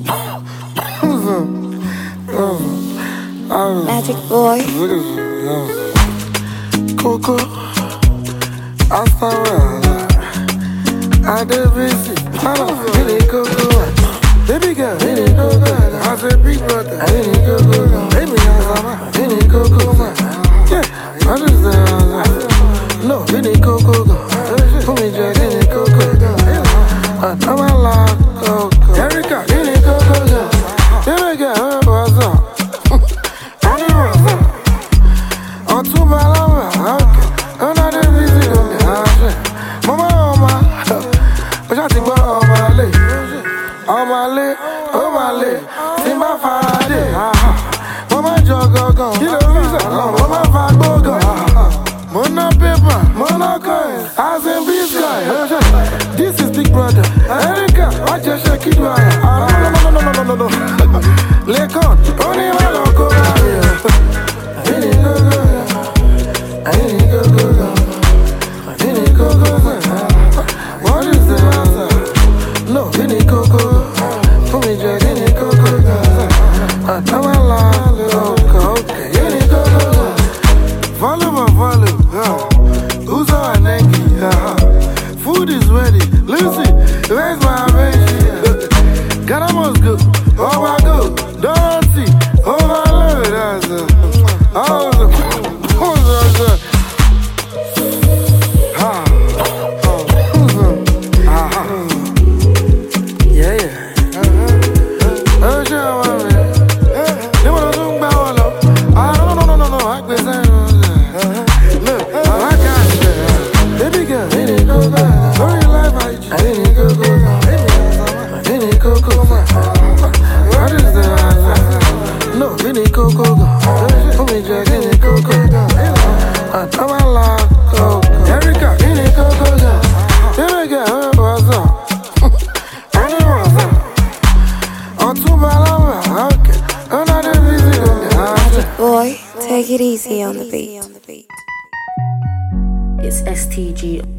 Magic boy. Coco, I saw I did visit. I don't really Coco. Baby girl, really Coco. I said big brother, I didn't Coco. Baby, I didn't Coco. Yeah, I just said, no, didn't Coco. Put me Jack, didn't Coco. I'm a lot of Coco. Erica, didn't Coco. Baby girl, what's up? Timba Friday, Mama Jogo, Mama Fagogo, Mona paper, Mona coin, as in this guy. This is Big Brother. Erica, watch your shake it right. No. Lekon, only my local. I ain't go. What is the answer? No, didn't go. Put me Jack, didn't go. I'm a lot, okay, didn't go. Follow, who's our Nike? Food is ready. Lucy, where's my baby? Ghana must go. Oh my God, Dorothy, oh my Lord, Erica, didn't Coco. Baby girl, what's up? Boy, take it easy on the beat. It's STG.